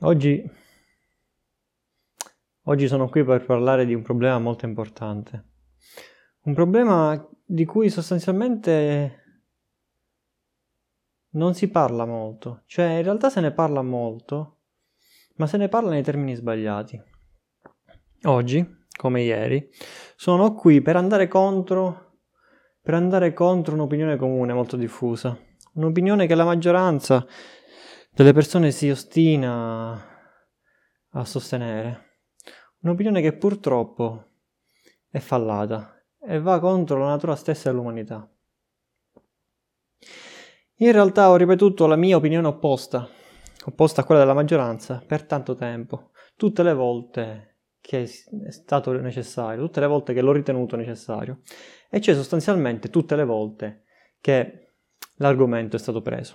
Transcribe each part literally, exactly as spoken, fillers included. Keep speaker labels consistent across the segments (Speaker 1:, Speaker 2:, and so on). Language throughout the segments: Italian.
Speaker 1: Oggi, oggi sono qui per parlare di un problema molto importante. Un problema di cui sostanzialmente non si parla molto. Cioè, in realtà se ne parla molto, ma se ne parla nei termini sbagliati. Oggi, come ieri, sono qui per andare contro, per andare contro un'opinione comune molto diffusa. Un'opinione che la maggioranza delle persone si ostina a sostenere. Un'opinione che purtroppo è fallata e va contro la natura stessa dell'umanità. In realtà ho ripetuto la mia opinione opposta, opposta a quella della maggioranza, per tanto tempo, tutte le volte che è stato necessario, tutte le volte che l'ho ritenuto necessario, e cioè sostanzialmente tutte le volte che l'argomento è stato preso.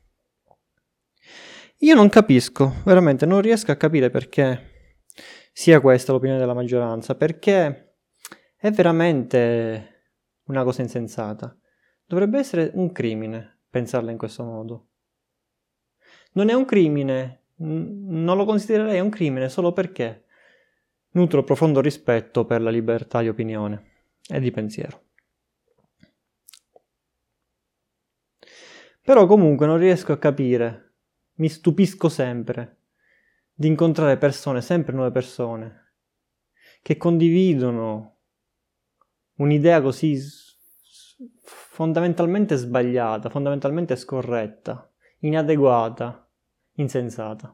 Speaker 1: Io non capisco, veramente non riesco a capire perché sia questa l'opinione della maggioranza, perché è veramente una cosa insensata. Dovrebbe essere un crimine pensarla in questo modo. Non è un crimine, non lo considererei un crimine solo perché nutro profondo rispetto per la libertà di opinione e di pensiero. Però comunque non riesco a capire, mi stupisco sempre di incontrare persone, sempre nuove persone, che condividono un'idea così fondamentalmente sbagliata, fondamentalmente scorretta, inadeguata, insensata.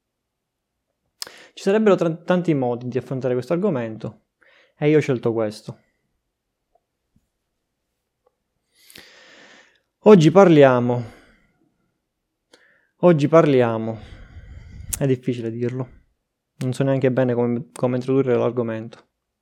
Speaker 1: Ci sarebbero tra- tanti modi di affrontare questo argomento e io ho scelto questo. Oggi parliamo, oggi parliamo, è difficile dirlo, non so neanche bene come, come introdurre l'argomento.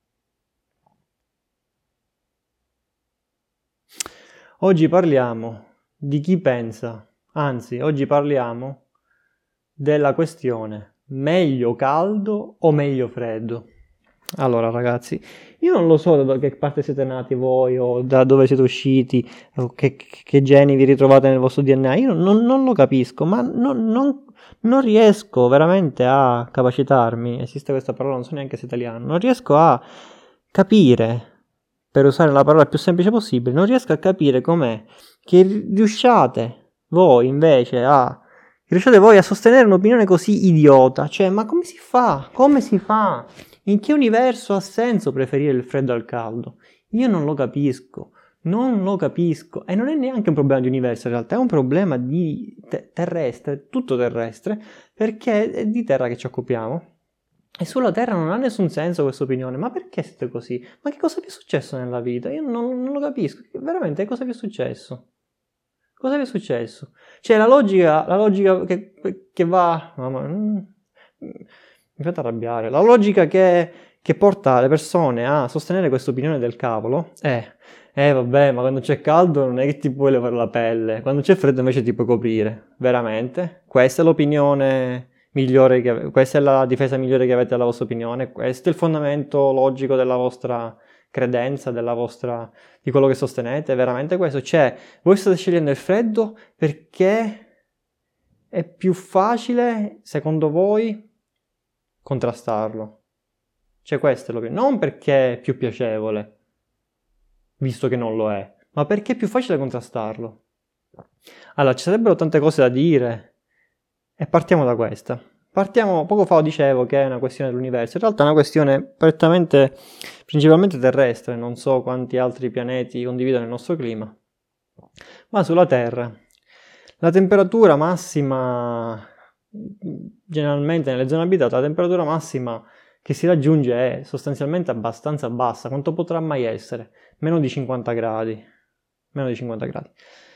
Speaker 1: Oggi parliamo di chi pensa, anzi, oggi parliamo della questione meglio caldo o meglio freddo. Allora ragazzi, io non lo so da che parte siete nati voi o da dove siete usciti, o che, che geni vi ritrovate nel vostro D N A, io non, non lo capisco, ma non, non, non riesco veramente a capacitarmi, esiste questa parola, non so neanche se è italiano, non riesco a capire, per usare la parola più semplice possibile, non riesco a capire com'è che riusciate voi invece a riusciate voi a sostenere un'opinione così idiota, cioè ma come si fa? Come si fa? In che universo ha senso preferire il freddo al caldo? Io non lo capisco, non lo capisco. E non è neanche un problema di universo in realtà, è un problema di te- terrestre, tutto terrestre, perché è di terra che ci occupiamo. E sulla terra non ha nessun senso questa opinione. Ma perché siete così? Ma che cosa vi è successo nella vita? Io non, non lo capisco. Veramente, cosa vi è successo? Cosa vi è successo? Cioè la logica, la logica che, che va... Mamma, mm, mi fate arrabbiare. La logica che, che porta le persone a sostenere questa opinione del cavolo è... Eh vabbè, ma quando c'è caldo non è che ti puoi levare la pelle. Quando c'è freddo invece ti puoi coprire. Veramente? Questa è l'opinione migliore che... Questa è la difesa migliore che avete della vostra opinione? Questo è il fondamento logico della vostra credenza, della vostra... di quello che sostenete? È veramente questo? Cioè, voi state scegliendo il freddo perché è più facile, secondo voi, contrastarlo. Cioè, questo è l'opinione. Non perché è più piacevole, visto che non lo è, ma perché è più facile contrastarlo. Allora, ci sarebbero tante cose da dire, e partiamo da questa. Partiamo, poco fa dicevo che è una questione dell'universo, in realtà è una questione prettamente, principalmente terrestre, non so quanti altri pianeti condividono il nostro clima, ma sulla Terra. La temperatura massima, generalmente nelle zone abitate, la temperatura massima che si raggiunge è sostanzialmente abbastanza bassa. Quanto potrà mai essere? Meno di cinquanta gradi. Meno di cinquanta gradi.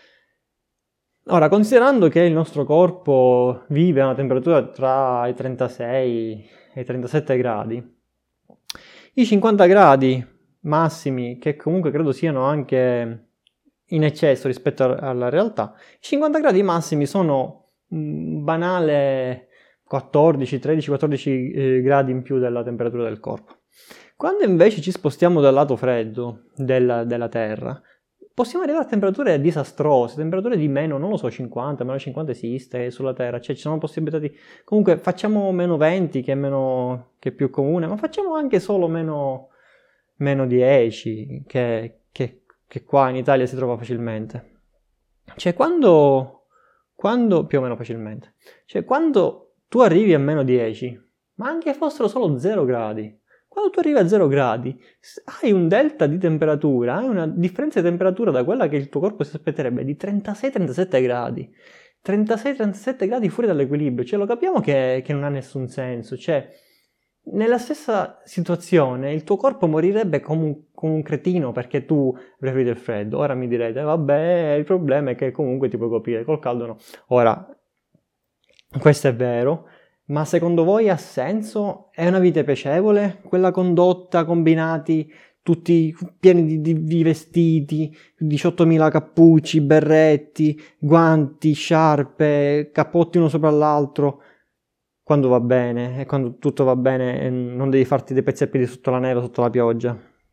Speaker 1: Ora, considerando che il nostro corpo vive a una temperatura tra i trentasei e i trentasette gradi, i cinquanta gradi massimi, che comunque credo siano anche in eccesso rispetto alla realtà, i cinquanta gradi massimi sono un banale quattordici, tredici, quattordici eh, gradi in più della temperatura del corpo. Quando invece ci spostiamo dal lato freddo della, della Terra, possiamo arrivare a temperature disastrose, temperature di meno, non lo so, cinquanta, meno cinquanta esiste sulla Terra, cioè ci sono possibilità di... Comunque facciamo meno venti, che è, meno, che è più comune, ma facciamo anche solo meno, meno dieci, che, che, che qua in Italia si trova facilmente. Cioè quando, quando, più o meno facilmente, cioè quando tu arrivi a meno dieci, ma anche fossero solo zero gradi, quando tu arrivi a zero gradi, hai un delta di temperatura, hai una differenza di temperatura da quella che il tuo corpo si aspetterebbe di trentasei trentasette gradi. trentasei trentasette gradi fuori dall'equilibrio, cioè lo capiamo che, che non ha nessun senso, cioè nella stessa situazione il tuo corpo morirebbe come un, come un cretino perché tu preferisci il freddo. Ora mi direte, vabbè, il problema è che comunque ti puoi coprire, col caldo no. Ora, questo è vero, ma secondo voi ha senso? È una vita piacevole? Quella condotta combinati tutti pieni di, di, di vestiti, diciottomila cappucci, berretti, guanti, sciarpe, cappotti uno sopra l'altro, quando va bene, e quando tutto va bene non devi farti dei pezzi a piedi sotto la neve, sotto la pioggia.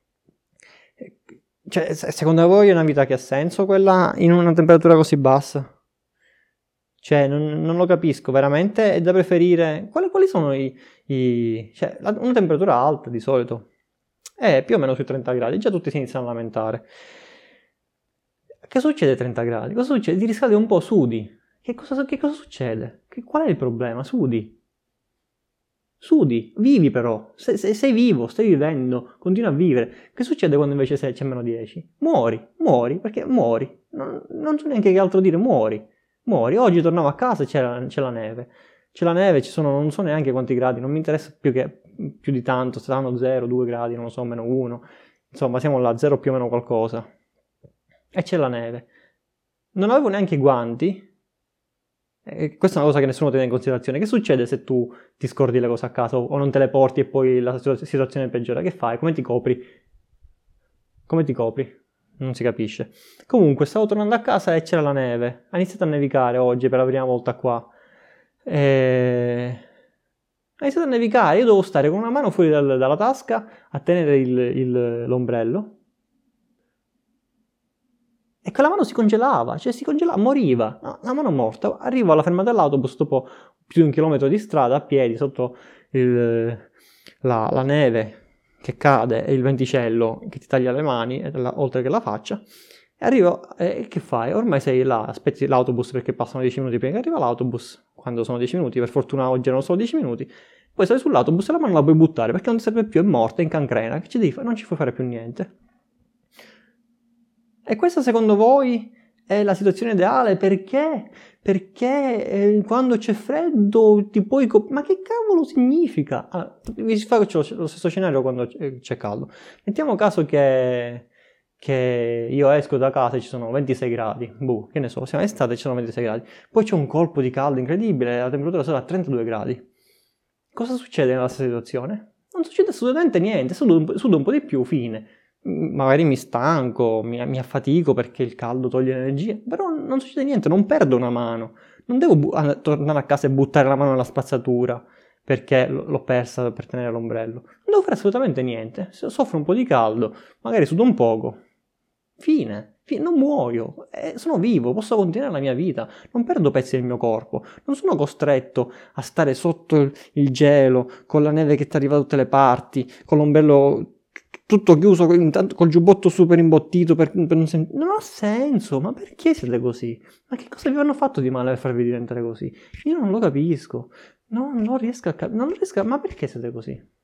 Speaker 1: Cioè, secondo voi è una vita che ha senso quella in una temperatura così bassa? Cioè, non, non lo capisco, veramente è da preferire... Quali, quali sono i... i cioè, una temperatura alta di solito è più o meno sui trenta gradi, già tutti si iniziano a lamentare. Che succede a trenta gradi? Cosa succede? Ti riscaldi un po', sudi. Che cosa, che cosa succede? Che, qual è il problema? Sudi. Sudi, vivi però, sei, sei, sei vivo, stai vivendo, continui a vivere. Che succede quando invece sei, c'è meno dieci? Muori, muori, perché muori. Non, non so neanche che altro dire, muori. Muori. Oggi tornavo a casa e c'è, c'è la neve. C'è la neve, ci sono non so neanche quanti gradi, non mi interessa più, che, più di tanto, saranno zero, due gradi, non lo so, meno uno. Insomma, siamo là, zero più o meno qualcosa. E c'è la neve. Non avevo neanche i guanti. E questa è una cosa che nessuno tiene in considerazione. Che succede se tu ti scordi le cose a casa o non te le porti e poi la situazione peggiora? Che fai? Come ti copri? Come ti copri? Non si capisce. Comunque, stavo tornando a casa e c'era la neve. Ha iniziato a nevicare oggi per la prima volta qua. E... Ha iniziato a nevicare. Io dovevo stare con una mano fuori dal, dalla tasca a tenere il, il, l'ombrello. E quella mano si congelava, cioè si congelava, moriva. No, la mano morta. Arrivo alla fermata dell'autobus dopo più di un chilometro di strada a piedi sotto il, la, la neve che cade e il venticello che ti taglia le mani, oltre che la faccia, e arrivo, e eh, che fai? Ormai sei là, aspetti l'autobus perché passano dieci minuti prima che arriva l'autobus, quando sono dieci minuti, per fortuna oggi erano solo dieci minuti, poi sali sull'autobus e la mano la puoi buttare perché non ti serve più, è morta, è in cancrena, che ci devi fare? Non ci puoi fare più niente. E questa secondo voi è la situazione ideale? Perché? Perché eh, quando c'è freddo ti puoi... Cop- ma che cavolo significa? Allora, vi faccio lo stesso scenario quando c'è caldo. Mettiamo caso che, che io esco da casa e ci sono ventisei gradi. Boh, che ne so, siamo estate e ci sono ventisei gradi. Poi c'è un colpo di caldo incredibile, la temperatura sarà a trentadue gradi. Cosa succede nella stessa situazione? Non succede assolutamente niente, sudo un, sudo un po' di più, fine. Magari mi stanco, mi, mi affatico perché il caldo toglie energia, però non succede niente, non perdo una mano, non devo bu- a- tornare a casa e buttare la mano nella spazzatura perché l- l'ho persa per tenere l'ombrello, non devo fare assolutamente niente, se soffro un po' di caldo, magari sudo un poco, fine, fine non muoio, eh, sono vivo, posso continuare la mia vita, non perdo pezzi del mio corpo, non sono costretto a stare sotto il, il gelo, con la neve che ti arriva da tutte le parti, con l'ombrello tutto chiuso, intanto col giubbotto super imbottito per, per non sentire... Non ha senso, ma perché siete così? Ma che cosa vi hanno fatto di male per farvi diventare così? Io non lo capisco, no, non riesco a capire, non riesco a... ma perché siete così?